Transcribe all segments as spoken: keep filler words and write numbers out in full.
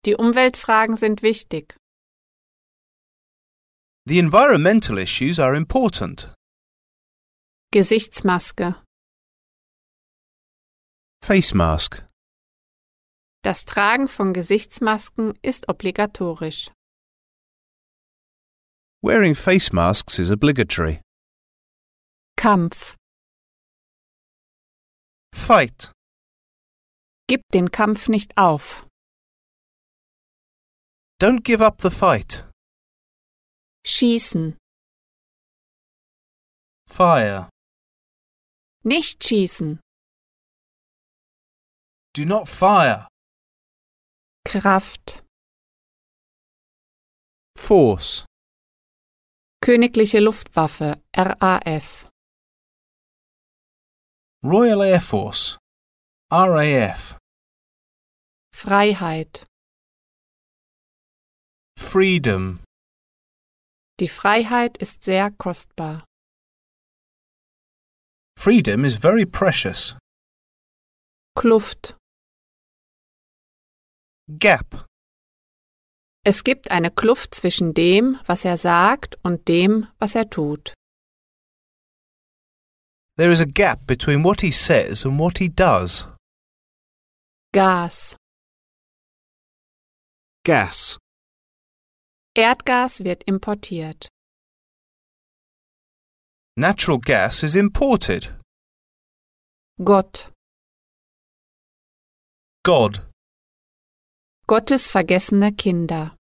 Die Umweltfragen sind wichtig. The environmental issues are important. Gesichtsmaske. Face mask. Das Tragen von Gesichtsmasken ist obligatorisch. Wearing face masks is obligatory. Kampf. Fight. Gib den Kampf nicht auf. Don't give up the fight. Schießen. Fire. Nicht schießen. Do not fire. Kraft. Force. Königliche Luftwaffe, R A F. Royal Air Force. R A F. Freiheit. Freedom. Die Freiheit ist sehr kostbar. Freedom is very precious. Kluft. Gap. Es gibt eine Kluft zwischen dem, was er sagt, und dem, was er tut. There is a gap between what he says and what he does. Gas. Gas. Erdgas wird importiert. Natural gas is imported. Gott. God. Gottes vergessene Kinder.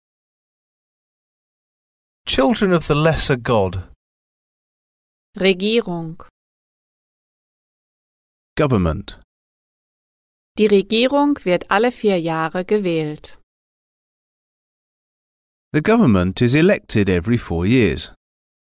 Children of the lesser God. Regierung. Government. Die Regierung wird alle vier Jahre gewählt. The government is elected every four years.